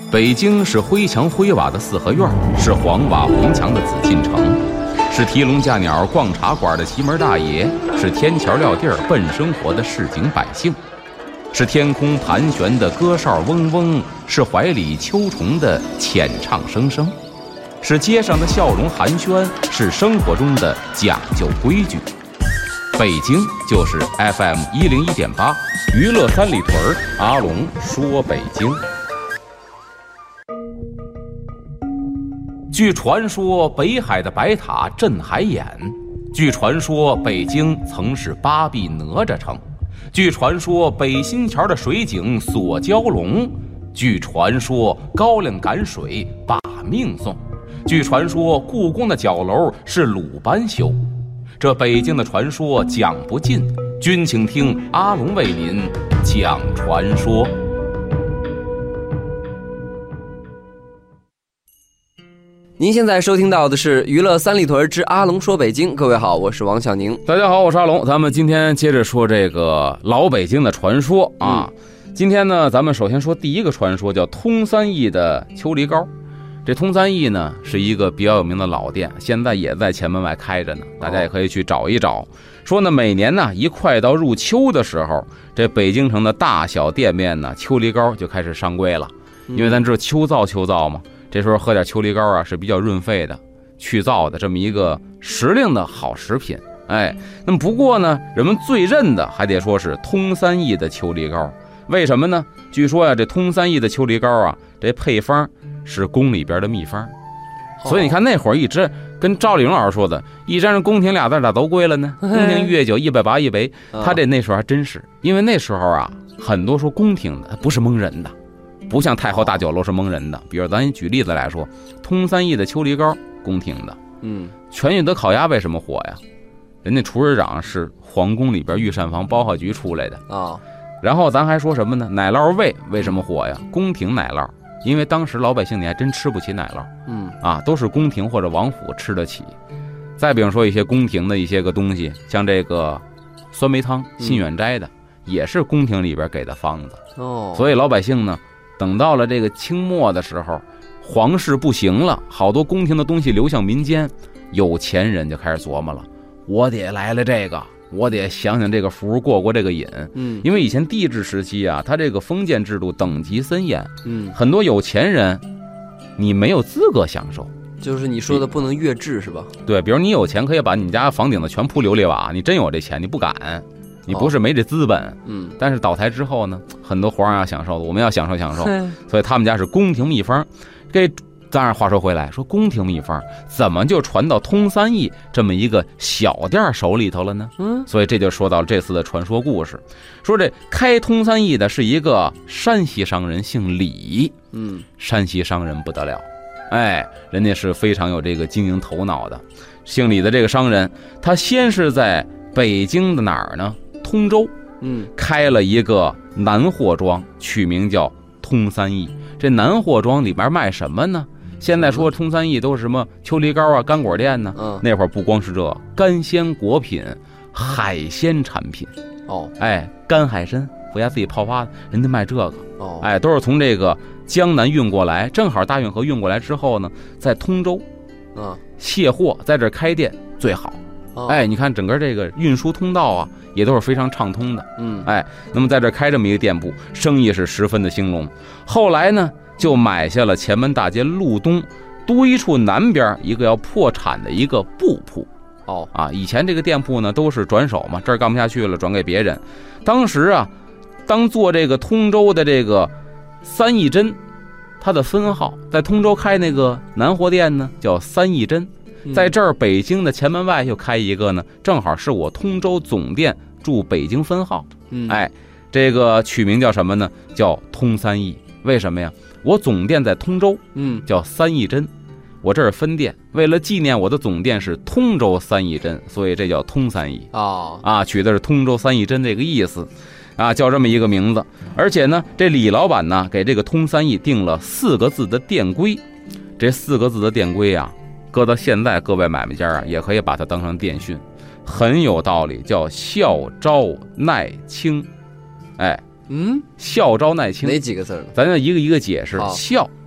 北京是灰墙灰瓦的四合院，是黄瓦红墙的紫禁城，是提笼架鸟逛茶馆的奇门大爷，是天桥撂地儿奔生活的市井百姓，是天空盘旋的歌哨嗡嗡，是怀里秋虫的浅唱声声，是街上的笑容寒暄，是生活中的讲究规矩。北京就是 FM101.8 娱乐三里屯，阿龙说北京。据传说，北海的白塔镇海眼；据传说，北京曾是八臂哪吒城；据传说，北新桥的水井锁蛟龙；据传说，高粱赶水把命送；据传说，故宫的角楼是鲁班修。这北京的传说讲不尽，君请听阿龙为您讲传说。 您现在收听到的是娱乐三里屯之阿龙说北京。各位好，我是王小宁。 大家好，我是阿龙。咱们今天接着说这个老北京的传说啊。今天呢，咱们首先说第一个传说，叫通三义的秋梨膏。这通三义呢是一个比较有名的老店，现在也在前门外开着呢，大家也可以去找一找。说呢，每年呢一快到入秋的时候，这北京城的大小店面呢，秋梨膏就开始上柜了。因为咱知道秋燥嘛，这时候喝点秋梨膏啊是比较润肺的、去燥的这么一个时令的好食品。哎，那么不过呢，人们最认的还得说是通三义的秋梨膏。为什么呢？据说呀，这通三义的秋梨膏啊，这配方是宫里边的秘方。所以你看那会儿一直跟赵丽蓉老师说的，一沾上宫廷俩字咋都贵了呢？宫廷御酒180一杯，他这那时候还真是，因为那时候啊，很多说宫廷的不是蒙人的。不像太后大酒楼是蒙人的，比如咱举例子来说，通三义的秋梨膏宫廷的，全聚德烤鸭为什么火呀？人家厨师长是皇宫里边御膳房包号局出来的啊。然后咱还说什么呢？奶酪味为什么火呀？宫廷奶酪，因为当时老百姓你还真吃不起奶酪，都是宫廷或者王府吃得起。再比如说一些宫廷的一些个东西，像这个酸梅汤，信远斋的，也是宫廷里边给的方子。所以老百姓呢，等到了这个清末的时候，皇室不行了，好多宫廷的东西流向民间，有钱人就开始琢磨了，我得来了这个，我得想想这个福，过这个瘾。因为以前帝制时期啊，他这个封建制度等级森严，很多有钱人你没有资格享受， 就是你说的不能越制是吧？ 对，比如你有钱可以把你们家房顶子全铺琉璃瓦，你真有这钱你不敢，你不是没这资本，但是倒台之后呢，很多皇上要享受的，我们要享受，所以他们家是宫廷秘方。这当然话说回来，说宫廷秘方怎么就传到通三义这么一个小店手里头了呢？所以这就说到这次的传说故事，说这开通三义的是一个山西商人，姓李。山西商人不得了，哎，人家是非常有这个经营头脑的。姓李的这个商人，他先是在北京的哪儿呢？通州，开了一个南货庄，取名叫通三义。这南货庄里边卖什么呢？现在说通三义都是什么秋梨膏啊、干果店呢？那会儿不光是这干鲜果品、海鲜产品。干海参回家自己泡发的，人家卖这个。都是从这个江南运过来，正好大运河运过来之后呢，在通州卸货，在这开店最好。你看整个这个运输通道啊，也都是非常畅通的。那么在这开这么一个店铺，生意是十分的兴隆。后来呢，就买下了前门大街路东多一处南边一个要破产的一个布铺。以前这个店铺呢都是转手嘛，这儿干不下去了，转给别人。当时啊，当做这个通州的这个三义珍，它的分号在通州开那个南货店呢，叫三义珍。在这儿北京的前门外又开一个呢，正好是我通州总店驻北京分号。这个取名叫什么呢？叫通三义。为什么呀？我总店在通州，叫三义珍，我这是分店，为了纪念我的总店是通州三义珍，所以这叫通三义。取的是通州三义珍这个意思啊，叫这么一个名字。而且呢，这李老板呢给这个通三义定了4个字的店规。这4个字的店规啊，搁到现在各位买卖家啊，也可以把它当成电讯，很有道理，叫孝昭耐清。孝昭耐清哪几个字呢？ 咱就一个一个解释。孝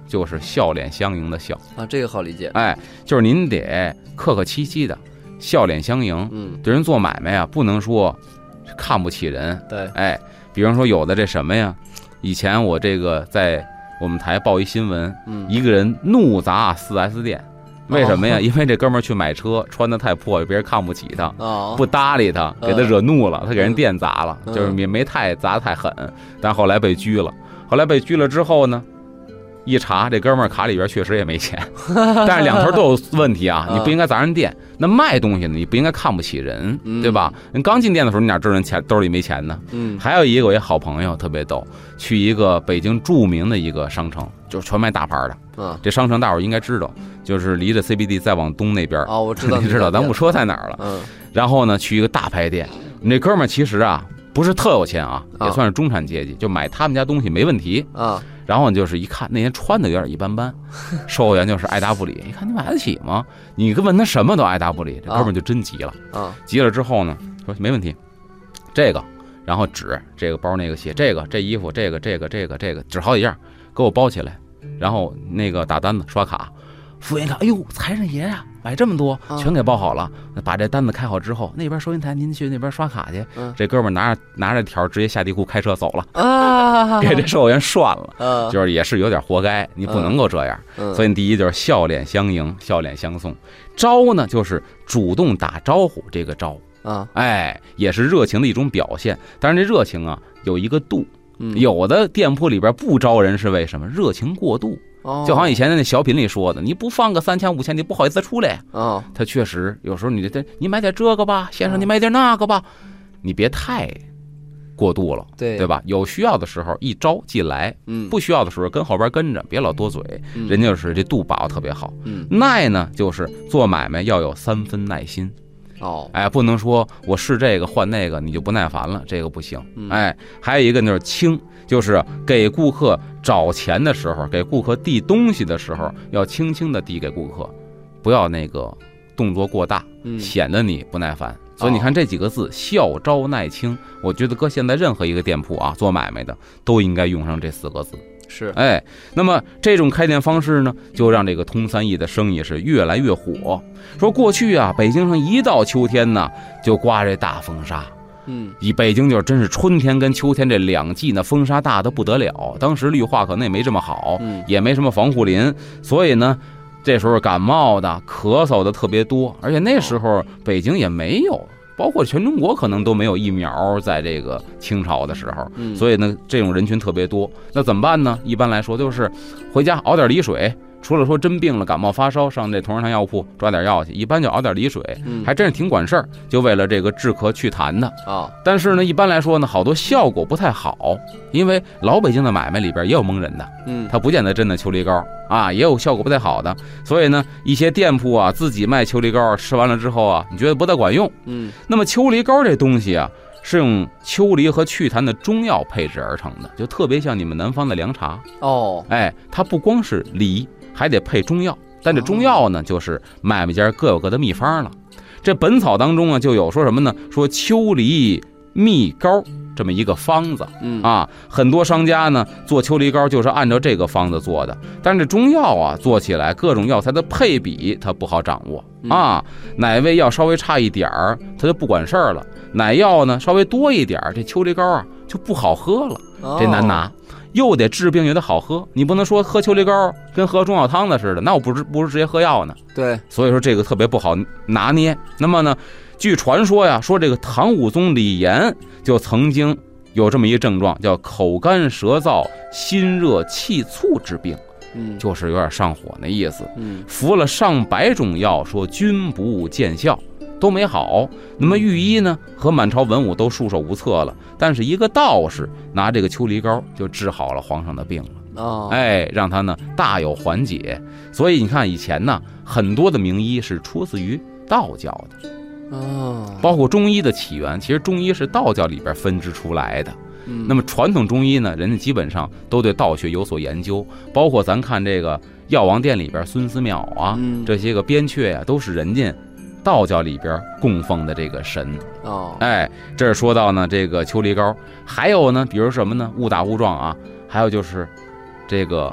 就是笑脸相迎的笑啊，这个好理解。 哎，就是您得客客气气的笑脸相迎。对人做买卖啊，不能说看不起人。 对， 哎，比方说有的这什么呀，以前我这个在我们台报一新闻，一个人怒砸 4S 店。为什么呀？因为这哥们儿去买车，穿得太破，别人看不起他，不搭理他，给他惹怒了，他给人店砸了，就是也没太砸得太狠，但后来被拘了。后来被拘了之后呢，一查这哥们儿卡里边确实也没钱，但是两头都有问题啊，你不应该砸人店。那卖东西呢，你不应该看不起人，对吧？人刚进店的时候，你哪知道人钱兜里没钱呢？还有一个我一好朋友特别逗，去一个北京著名的一个商城，就是全卖大牌的。这商城大伙儿应该知道，就是离着 CBD 再往东那边。 我知道， 你知道，咱不说在哪儿了。然后呢，去一个大牌店，那哥们儿其实啊不是特有钱啊，也算是中产阶级，就买他们家东西没问题啊。然后就是一看那天穿的有点一般般，售货员就是爱答不理。一看你买得起吗？你问他什么都爱答不理，这哥们儿就真急了啊！急了之后呢，说没问题，这个，然后指这个包那个鞋，这衣服这个，指好几样，给我包起来。然后那个打单子刷卡，服务员看，哎呦，财神爷呀，买这么多，全给包好了。把这单子开好之后，那边收银台您去那边刷卡去。这哥们儿拿着条直接下地库开车走了啊，给这售货员涮了。就是也是有点活该，你不能够这样。所以第一就是笑脸相迎，笑脸相送。招呢就是主动打招呼，这个招啊，哎，也是热情的一种表现。但是这热情啊有一个度。有的店铺里边不招人是为什么？热情过度，就好像以前那小品里说的，你不放个3000、5000，你不好意思出来啊。他确实有时候你买点这个吧，先生，你买点那个吧，你别太过度了，对吧？有需要的时候一招即来，不需要的时候跟后边跟着，别老多嘴。人家就是这度把握特别好。耐呢，就是做买卖要有3分耐心。哎，不能说我试这个换那个你就不耐烦了，这个不行。哎，还有一个就是轻，就是给顾客找钱的时候，给顾客递东西的时候，要轻轻的递给顾客，不要那个动作过大，显得你不耐烦。所以你看这几个字，笑招耐轻，我觉得搁现在任何一个店铺啊，做买卖的都应该用上这4个字。 是， 哎，那么这种开店方式呢，就让这个通三义的生意是越来越火。说过去啊，北京上一到秋天呢，就刮这大风沙。以北京就是真是春天跟秋天这2季呢，风沙大得不得了。当时绿化可能也没这么好，也没什么防护林，所以呢，这时候感冒的、咳嗽的特别多。而且那时候北京也没有。包括全中国可能都没有疫苗，在这个清朝的时候，所以呢，这种人群特别多。那怎么办呢？一般来说就是回家熬点梨水，除了说真病了感冒发烧，上这同仁堂药铺抓点药去，一般就熬点梨水，还真是挺管事儿，就为了这个治咳祛痰的啊。但是呢，一般来说呢，好多效果不太好，因为老北京的买卖里边也有蒙人的，他不见得真的秋梨膏啊，也有效果不太好的。所以呢，一些店铺啊自己卖秋梨膏，吃完了之后啊，你觉得不太管用，那么秋梨膏这东西啊，是用秋梨和祛痰的中药配制而成的，就特别像你们南方的凉茶哦。哎，它不光是梨，还得配中药。但这中药呢，就是买卖家各有各的秘方了。这本草当中啊，就有说什么呢？说秋梨蜜膏这么一个方子啊，很多商家呢做秋梨膏就是按照这个方子做的。但是这中药啊，做起来各种药材的配比它不好掌握啊，哪味药稍微差一点儿，它就不管事儿了。哪药呢稍微多一点，这秋梨膏啊就不好喝了，这难拿。又得治病又得好喝，你不能说喝秋梨膏跟喝中药汤的似的，那我不是直接喝药呢？对，所以说这个特别不好拿捏。那么呢，据传说呀，说这个唐武宗李炎就曾经有这么一个症状，叫口干舌燥、心热气促之病，就是有点上火那意思。服了上百种药，说均不见效。都没好，那么御医呢和满朝文武都束手无策了，但是一个道士拿这个秋梨膏就治好了皇上的病了哎，让他呢大有缓解。所以你看以前呢很多的名医是出自于道教的包括中医的起源，其实中医是道教里边分支出来的。那么传统中医呢，人家基本上都对道学有所研究，包括咱看这个药王殿里边孙思邈啊，这些个边阙啊，都是人家道教里边供奉的这个神哎，这是说到呢这个秋梨膏。还有呢，比如什么呢？误打误撞啊，还有就是这个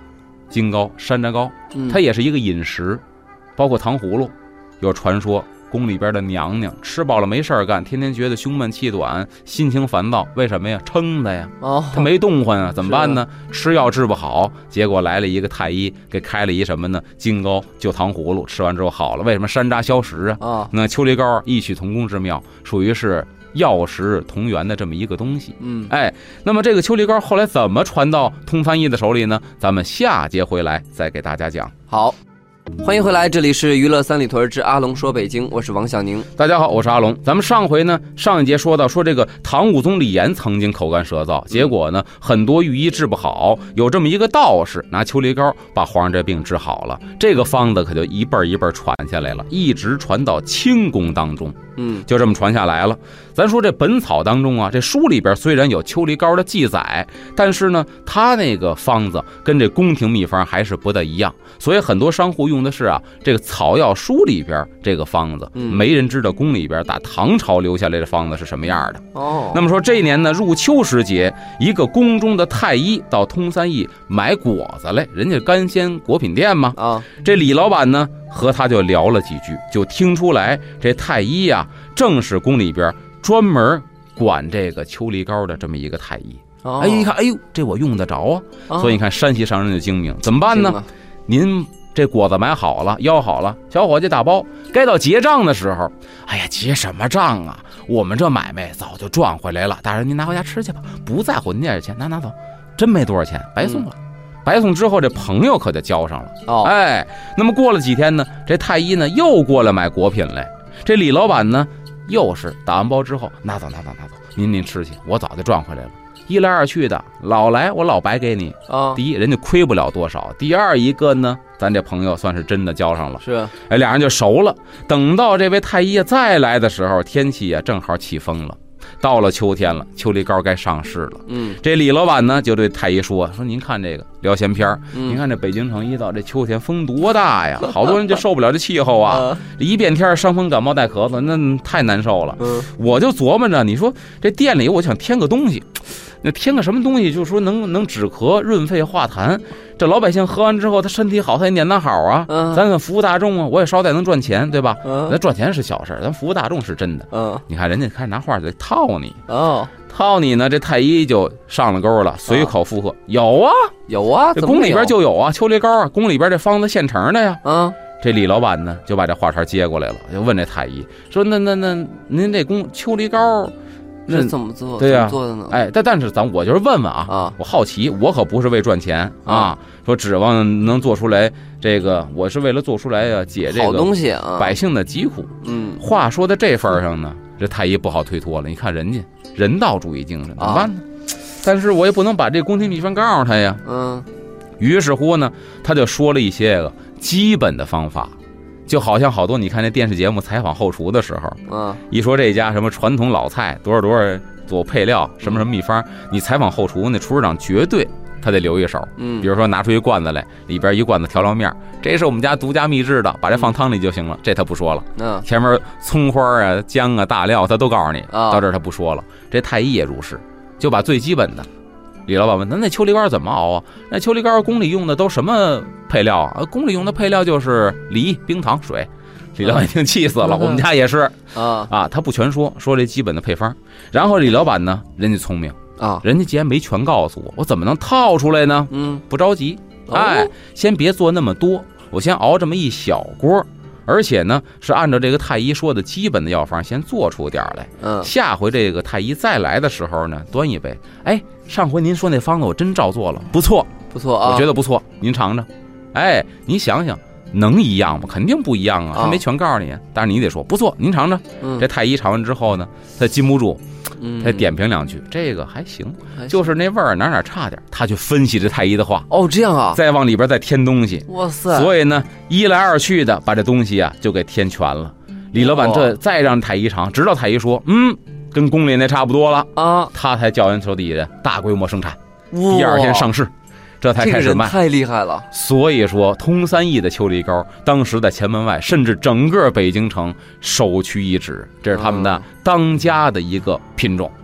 金糕、山楂糕，它也是一个饮食，包括糖葫芦。有传说宫里边的娘娘吃饱了没事干，天天觉得胸闷气短，心情烦躁，为什么呀？撑的呀，他没动换啊，怎么办呢？吃药治不好，结果来了一个太医，给开了一什么呢？金糕就糖葫芦，吃完之后好了。为什么山楂消食啊？那秋梨膏异曲同工之妙，属于是药食同源的这么一个东西。那么这个秋梨膏后来怎么传到通翻译的手里呢？咱们下节回来再给大家讲。 好，欢迎回来，这里是娱乐三里屯之阿龙说北京，我是王小宁。 大家好，我是阿龙。咱们上回呢，上一节说到这个唐武宗李炎曾经口干舌燥，结果呢很多御医治不好，有这么一个道士拿秋梨膏把皇上这病治好了，这个方子可就一辈一辈传下来了，一直传到清宫当中。就这么传下来了。咱说这本草当中啊，这书里边虽然有秋梨膏的记载，但是呢，它那个方子跟这宫廷秘方还是不大一样，所以很多商户用的是这个草药书里边这个方子，没人知道宫里边打唐朝留下来的方子是什么样的。那么说这一年呢，入秋时节，一个宫中的太医到通三驿买果子来，人家干鲜果品店嘛。这李老板呢和他就聊了几句，就听出来这太医呀，正是宫里边专门管这个秋梨膏的这么一个太医。一看，哎呦，这我用得着啊！所以你看山西商人的精明，怎么办呢？您这果子买好了，要好了，小伙计打包，该到结账的时候，哎呀，结什么账啊？我们这买卖早就赚回来了，大人您拿回家吃去吧，不在乎您这点钱，拿走，真没多少钱，白送了。白送之后，这朋友可就交上了。那么过了几天呢，这太医呢又过来买果品来，这李老板呢又是打完包之后，拿走，您吃去，我早就赚回来了。一来二去的，老来我老白给你。第一，人家亏不了多少；第二一个呢，咱这朋友算是真的交上了。是，俩人就熟了。等到这位太医再来的时候，天气正好起风了。到了秋天了，秋梨膏该上市了。这李老板呢就对太医说您看这个聊闲篇您看这北京城一到这秋天风多大呀，好多人就受不了这气候啊，一变天伤风感冒带咳嗽，那太难受了。我就琢磨着，你说这店里我想添个东西，那添个什么东西，就是说能止咳润肺化痰，这老百姓喝完之后他身体好，他也念咱好啊。咱跟服务大众啊，我也捎带能赚钱，对吧？那赚钱是小事，咱服务大众是真的。你看人家开始拿话在套你。套你呢，这太医就上了钩了，随口附和：有啊，这宫里边就有啊，秋梨膏啊，宫里边这方子现成的呀。这李老板呢就把这话茬接过来了，就问这太医说：那您这秋梨膏是怎么做？ 对呀， 做的呢？ 但是我就是问问啊，我好奇，我可不是为赚钱啊，说指望能做出来这个，我是为了做出来呀，解这个好东西啊， 百姓的疾苦。话说到这份上呢，这太医不好推脱了。你看人家人道主义精神，怎么办呢？但是我也不能把这宫廷秘方告诉他呀。于是乎呢，他就说了一些个基本的方法。就好像好多你看那电视节目采访后厨的时候，一说这家什么传统老菜多少做配料什么秘方，你采访后厨那厨师长绝对他得留一手。比如说拿出一罐子来，里边一罐子调料面，这是我们家独家秘制的，把这放汤里就行了，这他不说了。前面葱花啊、姜啊、大料他都告诉你，到这儿他不说了。这太医也如是，就把最基本的。李老板问：那秋梨膏怎么熬啊？那秋梨膏宫里用的都什么配料啊？宫里用的配料就是梨、冰糖、水。李老板已经气死了，我们家也是他不全说这基本的配方。然后李老板呢，人家聪明人家既然没全告诉我怎么能套出来呢？不着急，先别做那么多，我先熬这么一小锅。而且呢，是按照这个太医说的基本的药方先做出点来。下回这个太医再来的时候呢，端一杯。上回您说那方子我真照做了，不错啊，我觉得不错，您尝尝。您想想，能一样吗？肯定不一样啊，他没全告诉你，但是你得说不错，您尝尝。这太医尝完之后呢，他禁不住，他点评两句，这个还行，就是那味儿哪差点，他去分析这太医的话。 这样啊， 再往里边再添东西。 哇塞！ 所以呢，一来二去的把这东西就给添全了。李老板这再让太医尝，直到太医说跟宫里那差不多了他才叫人手底下人大规模生产，第二天上市，这才开始卖。 太厉害了！ 所以说，通三驿的秋梨膏当时在前门外，甚至整个北京城首屈一指，这是他们的当家的一个品种。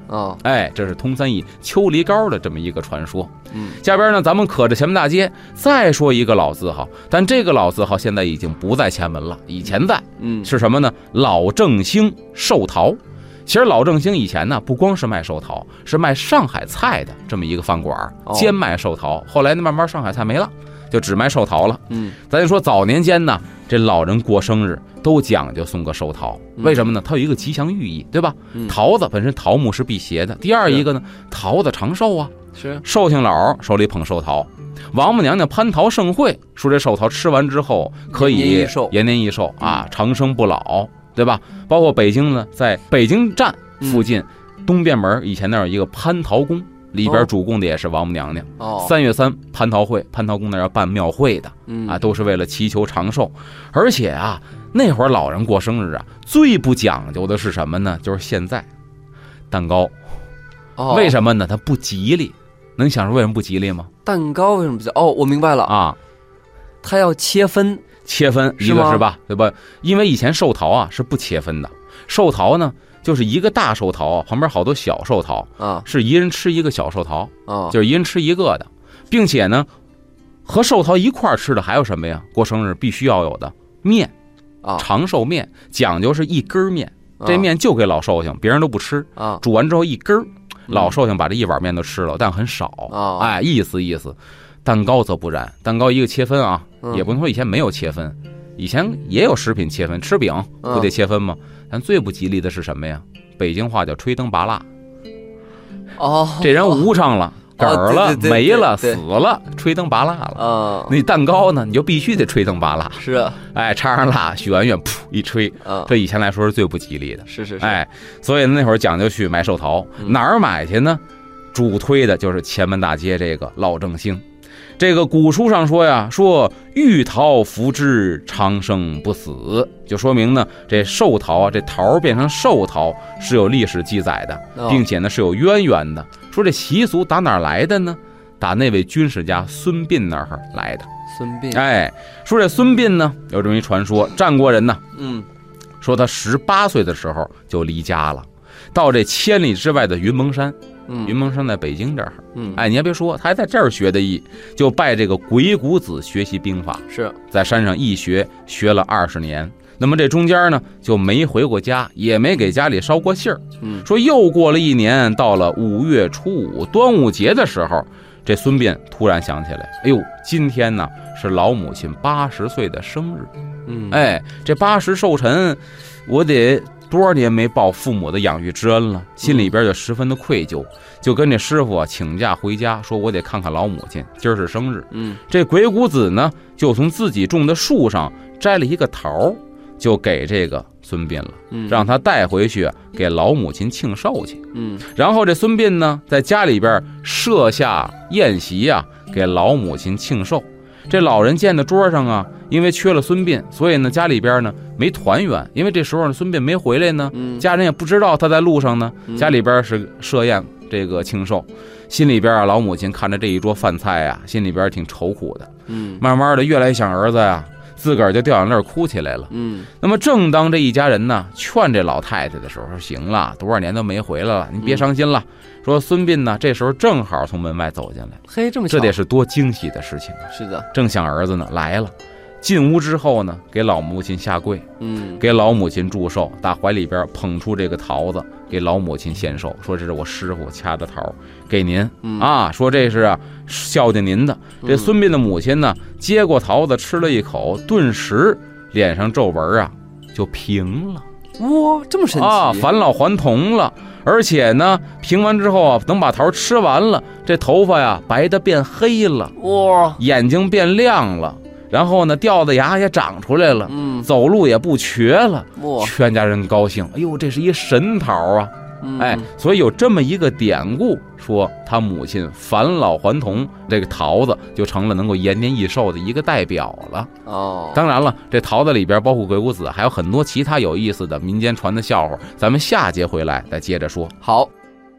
哎，这是通三义秋梨膏的这么一个传说。下边呢，咱们可着前门大街再说一个老字号，但这个老字号现在已经不在前门了，以前在。是什么呢？老正兴寿桃。其实老正兴以前呢，不光是卖寿桃，是卖上海菜的这么一个饭馆，兼卖寿桃。后来呢，慢慢上海菜没了，就只卖寿桃了。咱就说早年间呢，这老人过生日都讲究送个寿桃，为什么呢？它有一个吉祥寓意，对吧？桃子本身桃木是辟邪的。第二一个呢，桃子长寿啊， 是寿星老手里捧寿桃。王母娘娘蟠桃盛会，说这寿桃吃完之后可以延年益寿啊，长生不老，对吧？包括北京呢，在北京站附近东便门以前那有一个蟠桃宫，里边主供的也是王母娘娘。3月3蟠桃会，蟠桃宫那要办庙会的啊，都是为了祈求长寿。而且啊，那会儿老人过生日啊，最不讲究的是什么呢？就是现在蛋糕。为什么呢？它不吉利。能想出为什么不吉利吗？ 蛋糕为什么不吉利？我明白了啊，它要切分一个是吧？对吧？因为以前寿桃啊是不切分的，寿桃呢就是一个大寿桃旁边好多小寿桃啊，是一人吃一个小寿桃啊，就是一人吃一个的，并且呢和寿桃一块吃的还有什么呀？过生日必须要有的面啊，长寿面，讲究是一根面，这面就给老寿星，别人都不吃啊，煮完之后一根。老寿星把这一碗面都吃了，但很少哎，意思。蛋糕则不然，蛋糕一个切分啊，也不能说以前没有切分，以前也有食品切分，吃饼不得切分吗？但最不吉利的是什么呀？北京话叫吹灯拔蜡。这人无上了，嗝儿了，没了，死了，吹灯拔蜡了。你蛋糕呢，你就必须得吹灯拔蜡。 是啊， 哎，插上蜡，许完愿，噗一吹，这以前来说是最不吉利的。 是， 哎，所以那会儿讲究去买寿桃，哪儿买去呢？主推的就是前门大街这个老正兴。这个古书上说呀，说玉桃福之，长生不死，就说明呢，这寿桃啊，这桃变成寿桃是有历史记载的，并且呢是有渊源的。说这习俗打哪儿来的呢？打那位军事家孙膑那儿来的。 孙膑， 哎，说这孙膑呢有这么一传说，战国人呢，说他18岁的时候就离家了，到这千里之外的云蒙山。云蒙山在北京这儿，哎，你还别说，他还在这儿学的艺，就拜这个鬼谷子学习兵法， 是在山上一学了20年。那么这中间呢，就没回过家，也没给家里捎过信儿。说又过了1年，到了5月初5端午节的时候，这孙膑突然想起来，哎呦，今天呢是老母亲80岁的生日。哎，这80寿辰，我得多少年没报父母的养育之恩了，心里边就十分的愧疚，就跟这师傅请假回家，说我得看看老母亲，今儿是生日。这鬼谷子呢，就从自己种的树上摘了一个桃，就给这个孙膑了，让他带回去给老母亲庆寿去。然后这孙膑呢，在家里边设下宴席啊，给老母亲庆寿。这老人见的桌上啊，因为缺了孙膑，所以呢家里边呢没团圆，因为这时候呢孙膑没回来呢，家人也不知道他在路上呢，家里边是设宴这个庆寿，心里边啊老母亲看着这一桌饭菜啊，心里边挺愁苦的，慢慢的越来越想儿子呀，自个儿就掉眼泪哭起来了。那么正当这一家人呢劝这老太太的时候，说行了，多少年都没回来了，你别伤心了。说孙膑呢这时候正好从门外走进来， 嘿，这么巧， 这得是多惊喜的事情啊！ 是的， 正想儿子呢来了，进屋之后呢，给老母亲下跪，给老母亲祝寿，打怀里边捧出这个桃子，给老母亲献寿，说这是我师傅掐的桃，给您啊，说这是啊孝敬您的。这孙膑的母亲呢，接过桃子吃了一口，顿时脸上皱纹啊就平了。 哇，这么神奇啊！返老还童了，而且呢，平完之后啊，等把桃吃完了，这头发呀白的变黑了， 哇，眼睛变亮了，然后呢，掉的牙也长出来了，走路也不瘸了，哇，全家人高兴，哎呦，这是一神桃啊！哎，所以有这么一个典故，说他母亲返老还童，这个桃子就成了能够延年益寿的一个代表了。当然了，这桃子里边包括鬼谷子，还有很多其他有意思的民间传的笑话，咱们下节回来再接着说。 好，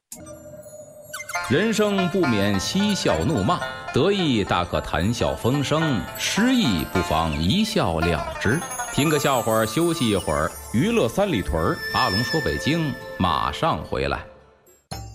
人生不免嬉笑怒骂，得意大可谈笑风生，失意不妨一笑了之。听个笑话休息一会儿，娱乐三里屯，阿龙说北京马上回来。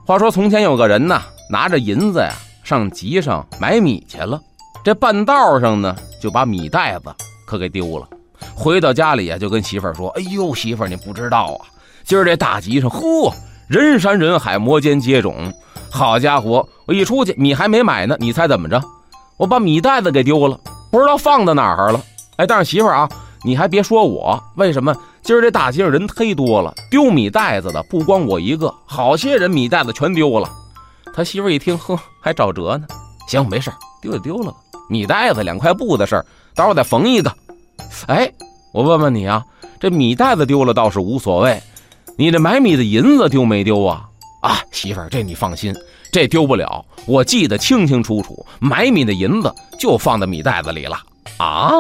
话说从前有个人呢，拿着银子呀上集上买米去了，这半道上呢就把米袋子可给丢了。回到家里啊，就跟媳妇儿说：“哎呦，媳妇儿你不知道啊，今儿这大集上，人山人海，摩肩接踵。好家伙，我一出去米还没买呢，你猜怎么着？我把米袋子给丢了，不知道放到哪儿了。哎，但是媳妇儿啊，你还别说我，为什么？今儿这大街上人忒多了，丢米袋子的不光我一个，好些人米袋子全丢了。”他媳妇儿一听，还找辙呢。行，没事，丢就丢了吧，米袋子2块布的事儿，到时候再缝一个。哎，我问问你啊，这米袋子丢了倒是无所谓，你这买米的银子丢没丢啊？啊，媳妇儿，这你放心，这丢不了，我记得清清楚楚，买米的银子就放在米袋子里了啊。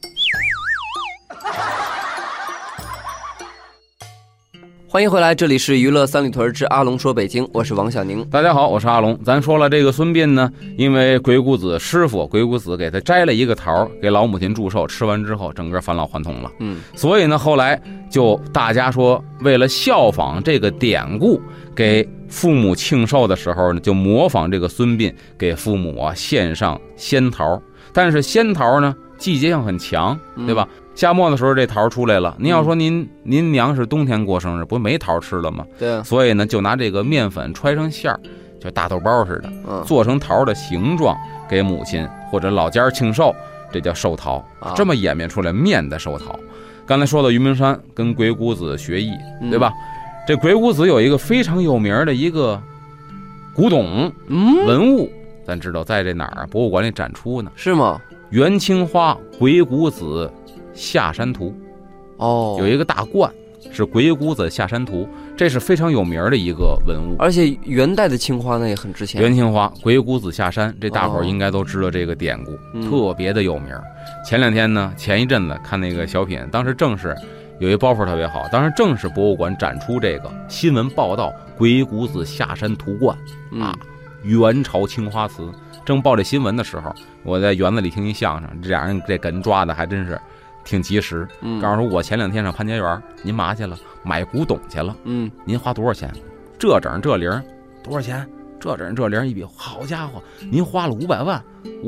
欢迎回来，这里是娱乐三里屯之阿龙说北京，我是王小宁。 大家好，我是阿龙。咱说了这个孙膑呢，因为鬼谷子师傅鬼谷子给他摘了一个桃，给老母亲祝寿，吃完之后整个返老还童了。所以呢后来就大家说，为了效仿这个典故，给父母庆寿的时候呢，就模仿这个孙膑给父母啊献上仙桃。但是仙桃呢季节性很强，对吧？夏末的时候这桃出来了，您要说您娘是冬天过生日，不没桃吃了吗？ 对。 所以呢就拿这个面粉揣上馅儿，就大豆包似的，做成桃的形状，给母亲或者老家庆寿，这叫寿桃。这么演变出来面的寿桃。刚才说到于明山跟鬼谷子学艺，对吧？这鬼谷子有一个非常有名的一个古董文物，咱知道在这哪儿博物馆里展出呢？ 是吗？ 元青花鬼谷子下山图。有一个大罐是鬼谷子下山图，这是非常有名的一个文物。 而且元代的青花呢也很值钱。 元青花鬼谷子下山，这大伙儿应该都知道这个典故，特别的有名。前一阵子看那个小品，当时正是有一包袱特别好，当时正是博物馆展出这个新闻报道鬼谷子下山图罐元朝青花瓷。正报这新闻的时候，我在园子里听一相声，这俩人这梗抓的还真是挺及时。告诉我前2天上潘家园，您嘛去了？买古董去了。您花多少钱？这整这零多少钱？这整这零一比，好家伙，您花了500万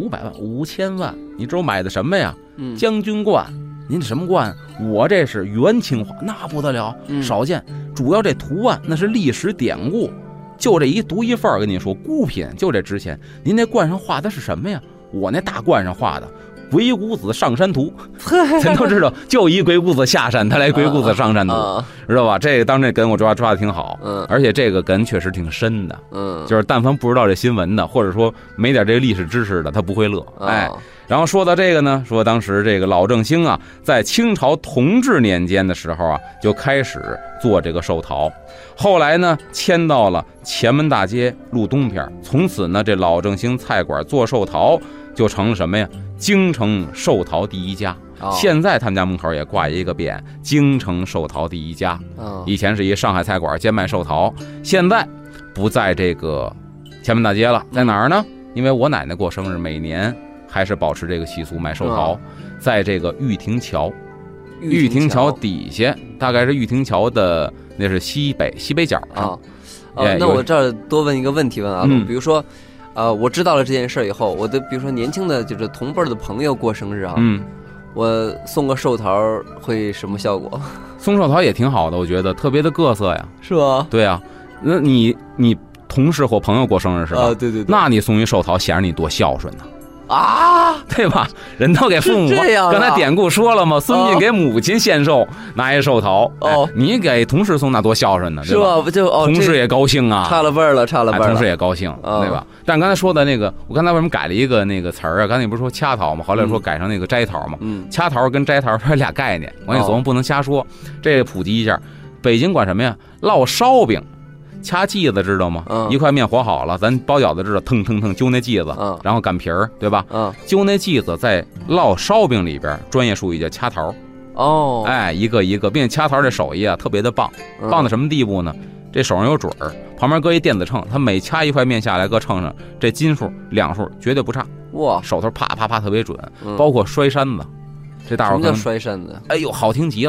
，5000万。你知道买的什么呀？将军罐。您这什么罐？我这是元青花，那不得了，少见。主要这图案那是历史典故。就这一独一份儿，跟你说，孤品就这值钱。您那罐上画的是什么呀？我那大罐上画的鬼谷子上山图，咱都知道，就一鬼谷子下山，他来鬼谷子上山图，知道吧？这个当这梗我抓的挺好，而且这个梗确实挺深的，就是但凡不知道这新闻的，或者说没点这个历史知识的，他不会乐，哎。然后说到这个呢，说当时这个老正兴啊，在清朝同治年间的时候啊，就开始做这个寿桃，后来呢迁到了前门大街路东边，从此呢这老正兴菜馆做寿桃就成了什么呀？京城寿桃第一家。现在他们家门口也挂一个匾，京城寿桃第一家。以前是一上海菜馆兼卖寿桃，现在不在这个前门大街了，在哪儿呢？因为我奶奶过生日，每年还是保持这个习俗卖寿桃，在这个玉亭桥底下，大概是玉亭桥的那是西北角上。 那我这儿多问一个问题，问阿龙，比如说我知道了这件事以后，我的比如说年轻的就是同辈的朋友过生日啊，我送个寿桃会什么效果？ 送寿桃也挺好的，我觉得特别的各色呀。 是吗？对啊，那你同事或朋友过生日是吧？ 对， 那你送一寿桃，显得你多孝顺呢。对吧？人都给父母，刚才典故说了吗？孙膑给母亲献寿，拿一寿桃。你给同事送那多孝顺呢，对吧？ 是吧？不就同事也高兴啊， 差了辈儿了。 同事也高兴，对吧？但刚才说的那个，我刚才为什么改了一个那个词儿啊？刚才你不是说掐桃吗？后来说改成那个摘桃吗？掐桃跟摘桃它是俩概念，我跟你琢磨不能瞎说。这个普及一下，北京管什么呀？烙烧饼。掐剂子知道吗？一块面和好了，咱包饺子知道，腾揪那剂子，然后擀皮儿，对吧？揪那剂子在烙烧饼里边，专业术语叫掐桃。一个一个，并且掐桃这手艺啊特别的棒，棒到什么地步呢？这手上有准儿，旁边搁一电子秤，他每掐一块面下来，搁秤上，这斤数两数绝对不差。哇，手头啪啪啪特别准，包括摔山子。这大伙儿什么叫摔山子？ 哎呦，好听极了。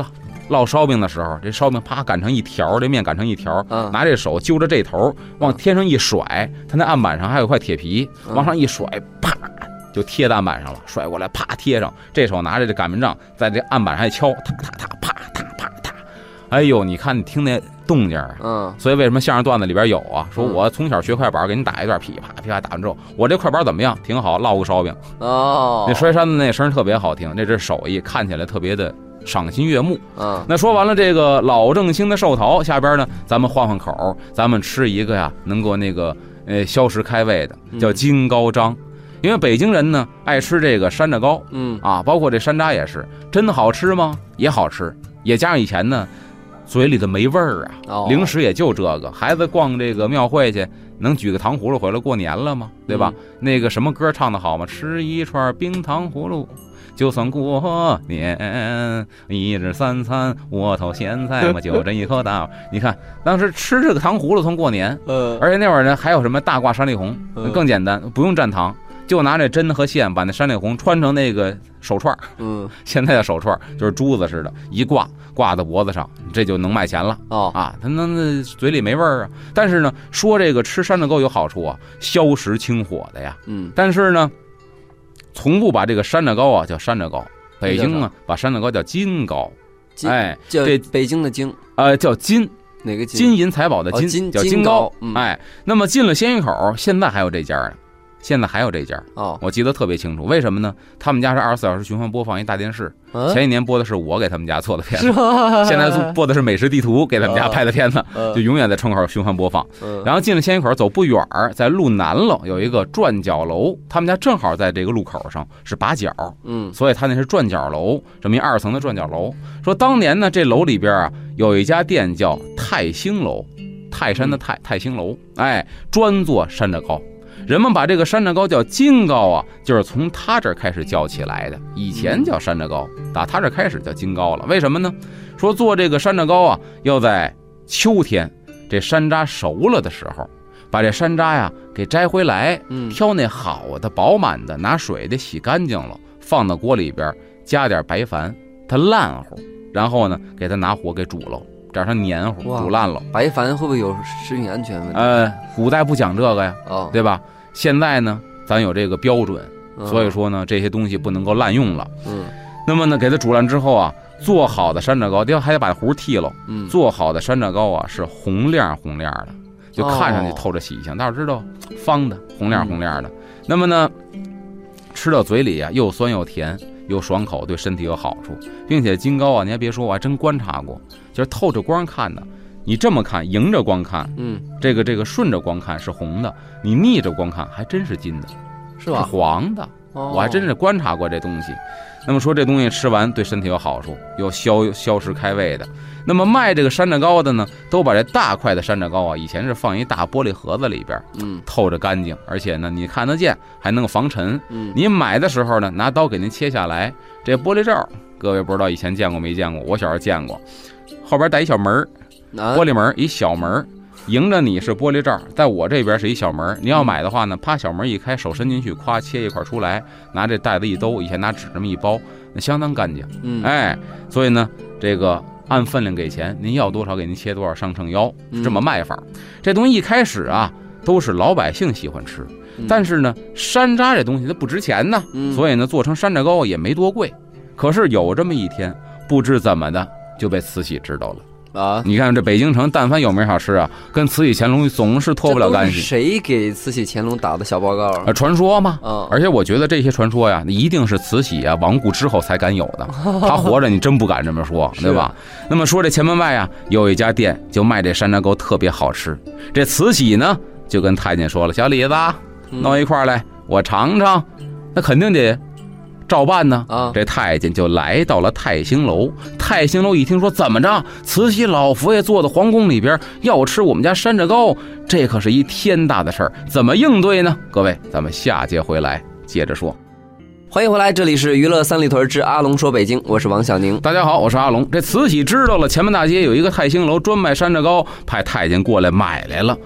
烙烧饼的时候，这烧饼啪擀成一条，这面擀成一条，拿这手揪着这头往天上一甩，它那案板上还有块铁皮，往上一甩，啪就贴在案板上了，甩过来啪贴上，这手拿着这擀面杖在这案板上一敲，啪啪啪啪啪啪啪，哎呦，你看你听那动静啊，所以为什么相声段子里边有啊？说我从小学快板，给你打一段，噼啪噼啪打完之后，我这快板怎么样？挺好，烙个烧饼哦。那摔山的那声特别好听，这是手艺，看起来特别的赏心悦目。那说完了这个老正兴的寿桃，下边呢，咱们换换口，咱们吃一个呀，能够那个消食开胃的，叫金糕章。因为北京人呢爱吃这个山楂糕，包括这山楂也是，真的好吃吗？也好吃，也加上以前呢嘴里的没味儿啊，零食也就这个。孩子逛这个庙会去，能举个糖葫芦回来过年了吗？对吧？那个什么歌唱的好吗？吃一串冰糖葫芦，就算过年，一日三餐窝头咸菜嘛，就这一颗大。你看当时吃这个糖葫芦从过年，而且那会儿呢还有什么大挂山里红，更简单，不用蘸糖。就拿这针和线把那山里红穿成那个手串，现在的手串就是珠子似的，一挂在脖子上，这就能卖钱了他那嘴里没味儿啊。但是呢，说这个吃山楂糕有好处啊，消食清火的呀。但是呢，从不把这个山楂糕啊叫山楂糕，北京啊把山楂糕叫金糕， 叫北京的京叫金。 哪个金？ 金银财宝的金，叫金糕。那么进了鲜鱼口，现在还有这家呢。我记得特别清楚。为什么呢？他们家是24小时循环播放一大电视，前一年播的是我给他们家做的片子，现在播的是美食地图给他们家拍的片子，就永远在窗口循环播放。然后进了鲜鱼口走不远，在路南了有一个转角楼，他们家正好在这个路口上是把角，所以他那是转角楼，这么一2层的转角楼。说当年呢，这楼里边啊有一家店叫泰兴楼，泰山的泰兴楼，专做山楂糕。人们把这个山楂糕叫金糕啊，就是从他这儿开始叫起来的。以前叫山楂糕，打他这儿开始叫金糕了。为什么呢？说做这个山楂糕啊，要在秋天这山楂熟了的时候，把这山楂呀给摘回来，挑那好的饱满的，拿水的洗干净了，放到锅里边，加点白矾，它烂乎，然后呢给它拿火给煮了。这样它黏糊，煮烂了。 白矾会不会有食品安全问题？ 古代不讲这个呀，对吧？现在呢，咱有这个标准，所以说呢，这些东西不能够滥用了。那么呢，给它煮烂之后啊，做好的山楂糕，还得把糊剃了。做好的山楂糕啊，是红亮的，就看上去透着喜庆。大家知道，方的，红亮的。那么呢，吃到嘴里啊，又酸又甜。又爽口，对身体有好处，并且金糕啊，你还别说，我还真观察过，就是透着光看的。你这么看，迎着光看，这个顺着光看是红的，你逆着光看还真是金的， 是吧？ 是黄的，我还真是观察过这东西。那么说这东西吃完对身体有好处，有消食开胃的。那么卖这个山楂糕的呢，都把这大块的山楂糕啊，以前是放一大玻璃盒子里边，透着干净，而且呢你看得见，还能够防尘。你买的时候呢，拿刀给您切下来，这玻璃罩，各位不知道以前见过没见过？我小时候见过，后边带一小门，玻璃门，一小门。迎着你是玻璃罩，在我这边是一小门。你要买的话呢，啪小门一开，手伸进去，咵切一块出来，拿这袋子一兜，以前拿纸这么一包，那相当干净。所以呢，这个按分量给钱，您要多少给您切多少，上秤腰，这么卖法。这东西一开始啊，都是老百姓喜欢吃，但是呢，山楂这东西它不值钱呢，所以呢，做成山楂糕也没多贵。可是有这么一天，不知怎么的就被慈禧知道了。你看这北京城，但凡有名小吃啊，跟慈禧乾隆总是脱不了干系。 谁给慈禧乾隆打的小报告啊？ 传说嘛。而且我觉得这些传说呀，一定是慈禧啊亡故之后才敢有的。她活着你真不敢这么说，对吧？那么说这前门外啊，有一家店就卖这山楂糕特别好吃。这慈禧呢就跟太监说了：“小李子，弄一块来，我尝尝。”那肯定得照办呢。这太监就来到了泰兴楼。泰兴楼一听说怎么着，慈禧老佛爷坐在皇宫里边要吃我们家山楂糕，这可是一天大的事儿，怎么应对呢？各位，咱们下节回来接着说。 欢迎回来，这里是娱乐三里屯之阿龙说北京，我是王小宁。 大家好，我是阿龙。这慈禧知道了前门大街有一个泰兴楼专卖山楂糕，派太监过来买来了。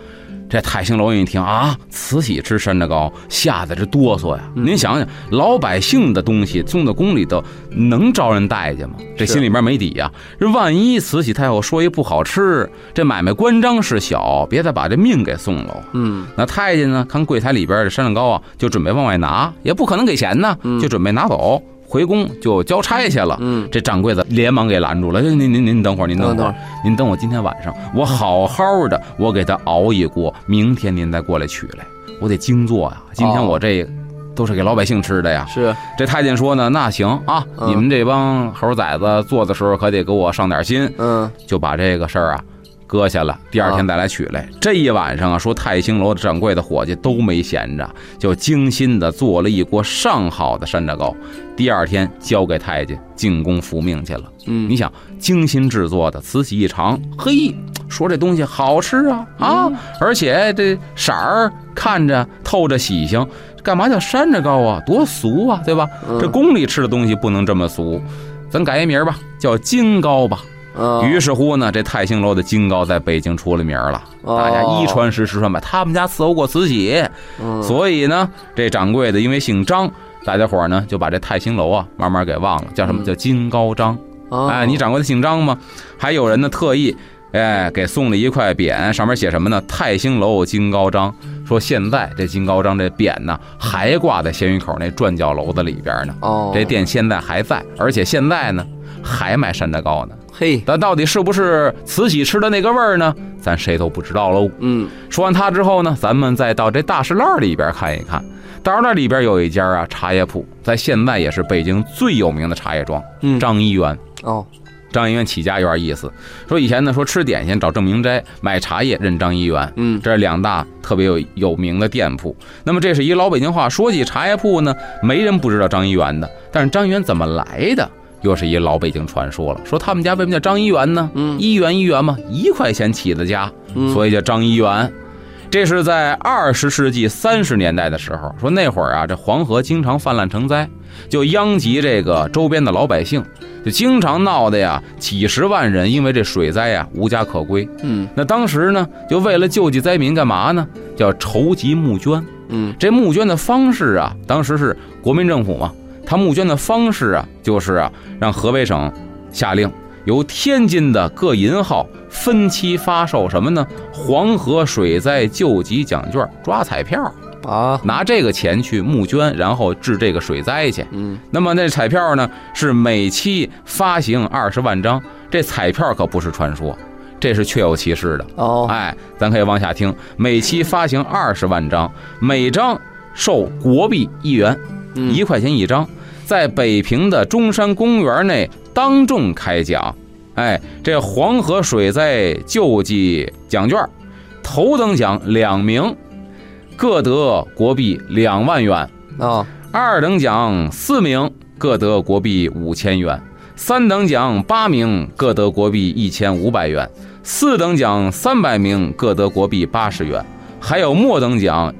这太兴楼人一听啊，慈禧吃山楂糕，吓得这哆嗦呀！您想想，老百姓的东西送到宫里头，能招人待见吗？这心里面没底呀。这万一慈禧太后说一不好吃，这买卖关张事小，别再把这命给送了。那太监呢，看柜台里边的山楂糕啊，就准备往外拿，也不可能给钱呢，就准备拿走。回宫就交差去了。这掌柜的连忙给拦住了。您等会儿，您等我今天晚上，我好好的，我给他熬一锅，明天您再过来取来。我得精做呀，今天我这都是给老百姓吃的呀。 是这太监说呢，那行啊，你们这帮猴崽子做的时候可得给我上点心。就把这个事儿啊搁下了，第二天再来取来。这一晚上啊，说太兴楼的掌柜的伙计都没闲着，就精心的做了一锅上好的山楂糕，第二天交给太监进宫复命去了。你想精心制作的，慈禧一尝，嘿，说这东西好吃啊，而且这色儿看着透着喜庆，干嘛叫山楂糕啊？多俗啊，对吧？这宫里吃的东西不能这么俗，咱改一名吧，叫金糕吧。于是乎呢，这太兴楼的金糕在北京出了名了，大家一传十，十传百，他们家伺候过慈禧，所以呢，这掌柜的因为姓张，大家伙呢就把这太兴楼啊慢慢给忘了，叫什么叫金糕张。你掌柜的姓张吗？还有人呢特意给送了一块匾，上面写什么呢？太兴楼金糕张。说现在这金糕张这匾呢还挂在咸鱼口那转角楼子里边呢。这店现在还在，而且现在呢还卖山楂糕呢。 嘿， 但到底是不是慈禧吃的那个味儿呢？咱谁都不知道喽。说完它之后呢，咱们再到这大石栏里边看一看。大石栏里边有一家啊茶叶铺，在现在也是北京最有名的茶叶庄，张一元。张一元起家有点意思，说以前呢说吃点心找郑明斋，买茶叶认张一元。这是两大特别有名的店铺。那么这是一老北京话，说起茶叶铺呢，没人不知道张一元的，但是张一元怎么来的？又是一老北京传说了，说他们家为什么叫张一元呢？一元嘛，1块钱起的家，所以叫张一元。这是在20世纪30年代的时候，说那会儿啊，这黄河经常泛滥成灾，就殃及这个周边的老百姓，就经常闹的呀，几十万人因为这水灾呀无家可归。那当时呢，就为了救济灾民，干嘛呢？叫筹集募捐。这募捐的方式啊，当时是国民政府嘛。他募捐的方式啊，就是啊，让河北省下令，由天津的各银号分期发售什么呢？黄河水灾救济奖券，抓彩票啊，拿这个钱去募捐，然后治这个水灾去。那么那彩票呢，是每期发行20万张，这彩票可不是传说，这是确有其事的。咱可以往下听，每期发行20万张，每张售国币1元，1块钱一张。在北平的中山公园内当众开奖。这黄河水灾救济奖券，头等奖2名，各得国币2万元。二等奖4名，各得国币5000元。三等奖8名，各得国币1500元。四等奖300名，各得国币80元。还有末等奖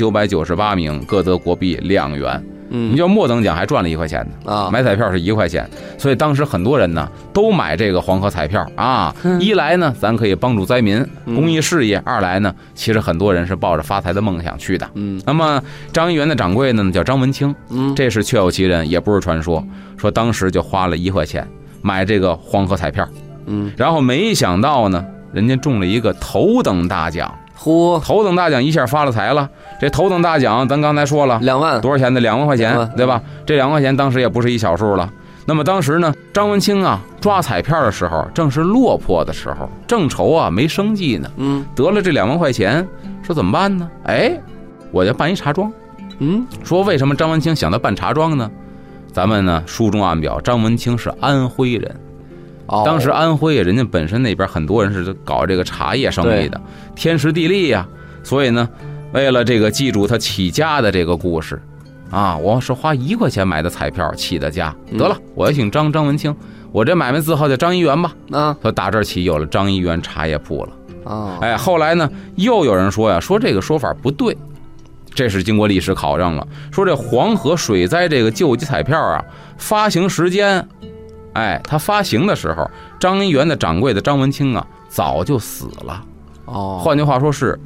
1998名，各得国币2元。你就末等奖还赚了1块钱呢买彩票是1块钱，所以当时很多人呢都买这个黄河彩票啊。一来呢，咱可以帮助灾民、公益事业；二来呢，其实很多人是抱着发财的梦想去的。那么张一元的掌柜呢叫张文清，这是确有其人，也不是传说。说当时就花了1块钱买这个黄河彩票，然后没想到呢，人家中了一个头等大奖。头等大奖一下发了财了。这头等大奖咱刚才说了 2万， 多少钱的？2万块钱，对吧？这2万块钱当时也不是一小数了。那么当时呢，张文清啊抓彩票的时候正是落魄的时候，正愁啊没生计呢。得了这2万块钱，说怎么办呢？我就办一茶庄。说为什么张文清想到办茶庄呢？咱们呢书中暗表，张文清是安徽人。当时安徽人家本身那边很多人是搞这个茶叶生意的，天时地利呀，所以呢，为了这个记住他起家的这个故事啊，我是花1块钱买的彩票起的家，得了，我要姓张，张文清，我这买卖字号叫张一元吧。所以打这儿起有了张一元茶叶铺了。后来呢，又有人说呀，说这个说法不对，这是经过历史考证了，说这黄河水灾这个救济彩票啊，发行时间。他发行的时候，张一元的掌柜的张文清啊早就死了。换句话说是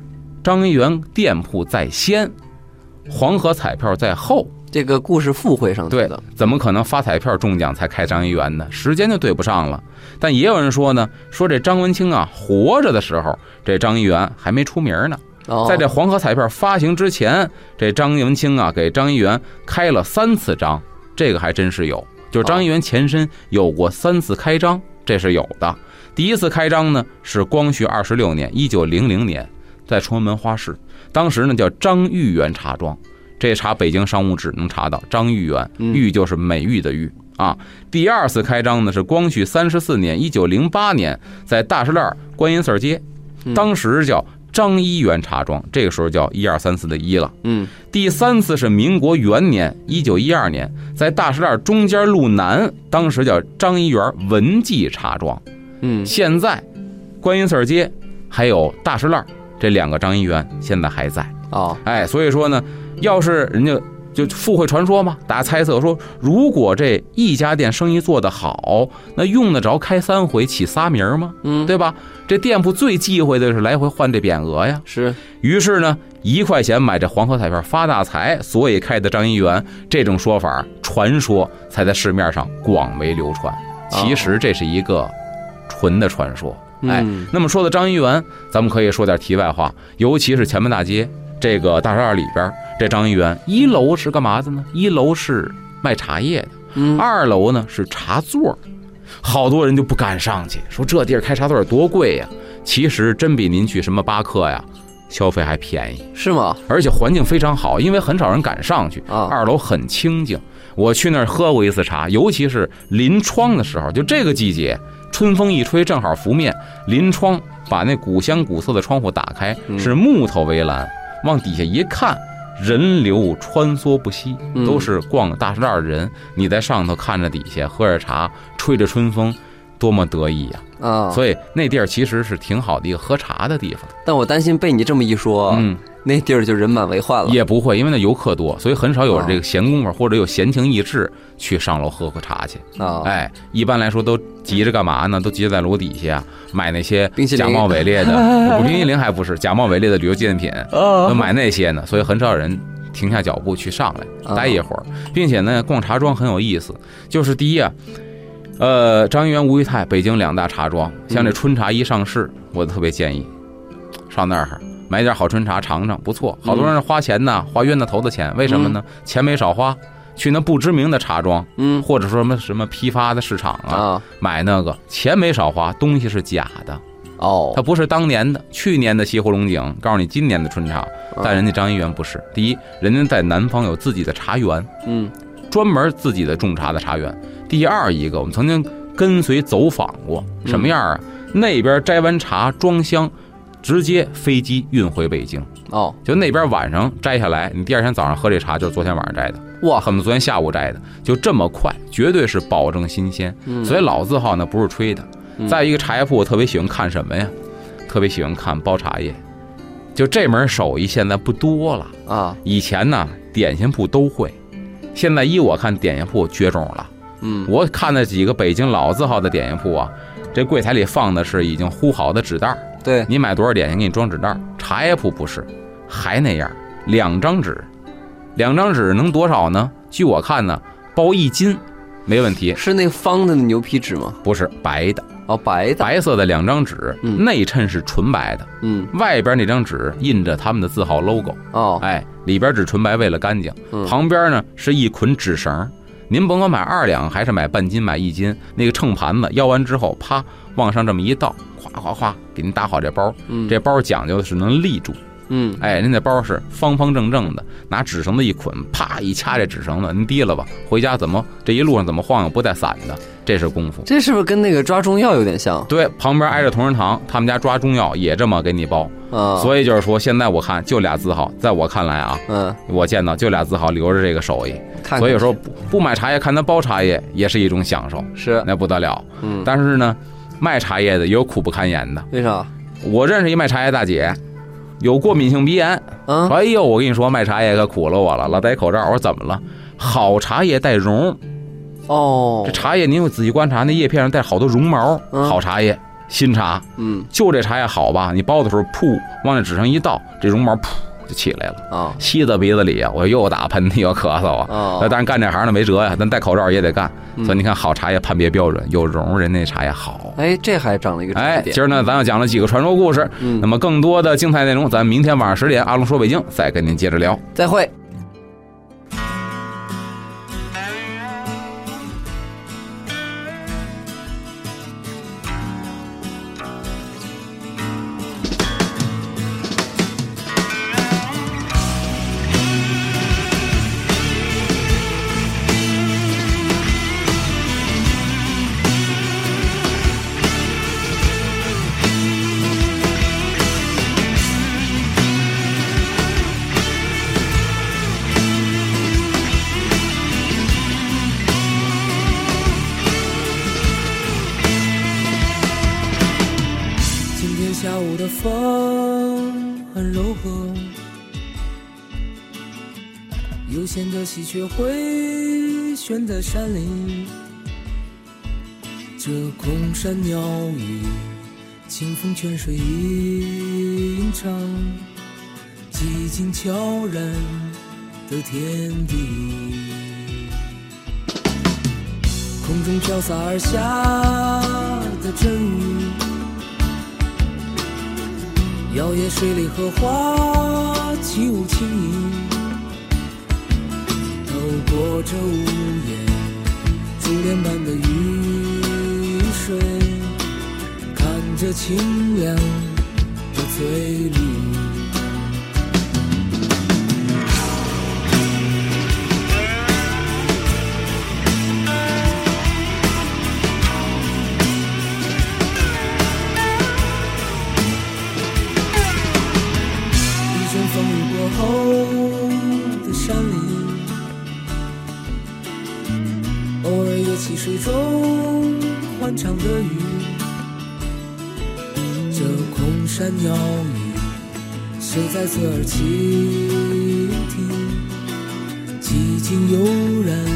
张一元店铺在先，黄河彩票在后。 这个故事附会上去的， 对，怎么可能发彩票中奖才开张一元呢？时间就对不上了。但也有人说呢，说这张文清啊活着的时候，这张一元还没出名呢。在这黄河彩票发行之前，这张文清啊给张一元开了3次张，这个还真是有。就是张一元前身有过3次开张，这是有的。第一次开张呢是光绪26年1900年，在崇文门花市，当时呢叫张玉元茶庄。这查北京商务志能查到张玉元，玉就是美玉的玉啊。第二次开张呢是光绪34年1908年，在大石栏观音寺街，当时叫张一元茶庄，这个时候叫1234的一了。第3次是民国元年1912年，在大石栏中间路南，当时叫张一元文记茶庄。现在观音寺街还有大石栏这2个张一元现在还在。所以说呢，要是人家就附会传说嘛，大家猜测说，如果这一家店生意做得好，那用得着开3回起仨名吗？对吧？这店铺最忌讳的是来回换这匾额呀。 是。 于是呢，1块钱买这黄河彩票发大财，所以开的张一元，这种说法传说才在市面上广为流传。其实这是一个纯的传说。那么说到张一元，咱们可以说点题外话，尤其是前门大街这个大石栏里边，这张一元1楼是干嘛的呢？1楼是卖茶叶的，2楼呢是茶座。好多人就不敢上去，说这地儿开茶座多贵呀。其实真比您去什么巴克呀消费还便宜。 是吗？ 而且环境非常好，因为很少人敢上去。2楼很清静，我去那儿喝过一次茶，尤其是临窗的时候，就这个季节，春风一吹正好拂面，临窗把那古香古色的窗户打开，是木头围栏，往底下一看，人流穿梭不息，都是逛大石栏的人。你在上头看着底下，喝着茶，吹着春风，多么得意呀！所以那地儿其实是挺好的一个喝茶的地方。 但我担心被你这么一说，那地儿就人满为患了。 也不会，因为那游客多，所以很少有这个闲工夫或者有闲情逸致去上楼喝茶去。一般来说都急着干嘛呢？都急着在楼底下买那些假冒伪劣的，冰淇淋还不是假冒伪劣的旅游纪念品，都买那些呢。所以很少有人停下脚步去上来待一会儿，并且呢，逛茶庄很有意思。就是第一啊，张一元、吴裕泰北京2大茶庄，像这春茶一上市，我特别建议上那儿买点好春茶尝尝，不错。好多人花钱呢，花冤大头的钱，为什么呢？钱没少花，去那不知名的茶庄，或者说什么批发的市场啊，买那个钱没少花，东西是假的。它不是当年的，去年的西湖龙井，告诉你今年的春茶，但人家张一元不是。第一，人家在南方有自己的茶园，专门自己的种茶的茶园。第二一个，我们曾经跟随走访过，什么样啊？那边摘完茶装箱，直接飞机运回北京。就那边晚上摘下来，你第2天早上喝这茶就是昨天晚上摘的，哇，恨不得昨天下午摘的，就这么快，绝对是保证新鲜。所以老字号呢不是吹的。再一个茶叶铺，我特别喜欢看什么呀？特别喜欢看包茶叶，就这门手艺现在不多了以前呢点心铺都会，现在依我看点心铺绝种了。我看那几个北京老字号的点心铺啊，这柜台里放的是已经糊好的纸袋， 对， 你买多少点心给你装纸袋。茶叶铺不是，还那样，2张纸，2张纸能多少呢？据我看呢，包1斤没问题。 是那方的牛皮纸吗？ 不是，白的。白色的2张纸，内衬是纯白的，外边那张纸印着他们的字号 logo，里边纸纯白，为了干净。旁边呢是一捆纸绳，您甭管买2两还是买半斤买1斤，那个秤盘子要完之后，啪往上这么一倒，哗哗哗给您打好这包。这包讲究的是能立住。您那包是方方正正的，拿纸绳子一捆，啪一掐这纸绳子，您提了吧，回家怎么这一路上怎么晃悠不带散的，这是功夫。 这是不是跟那个抓中药有点像？ 对，旁边挨着同仁堂，他们家抓中药也这么给你包。所以就是说，现在我看就俩字号，在我看来啊，我见到就俩字号留着这个手艺。所以有时候不买茶叶，看他包茶叶也是一种享受， 是那不得了。但是呢，卖茶叶的也有苦不堪言的。 为啥？ 我认识一卖茶叶大姐。有过敏性鼻炎，哎呦，我跟你说，卖茶叶可苦了我了，老戴口罩。我说怎么了？好茶叶带绒，这茶叶您仔细观察，那叶片上带好多绒毛，好茶叶新茶，就这茶叶好吧，你包的时候噗往那纸上一倒，这绒毛噗就起来了啊，吸到鼻子里啊，我又打喷嚏又咳嗽啊，当然干这行的没辙呀，咱戴口罩也得干，所以你看好茶叶判别标准，有绒人那茶叶好。 哎，这还长了一个哎，今儿呢咱又讲了几个传说故事，那么更多的精彩内容，咱明天晚上10点阿龙说北京再跟您接着聊， 再会。 下午的风很柔和，悠闲的喜鹊回旋在山林，这空山鸟语，清风泉水吟唱，寂静悄然的天地，空中飘洒而下的阵雨，摇曳水里荷花起舞轻盈，透过这屋檐珠帘般的雨水，看着清凉的翠绿，风雨过后的山林，偶尔也起水中欢唱的雨，这空山鸟语，谁在侧耳倾听？寂静悠然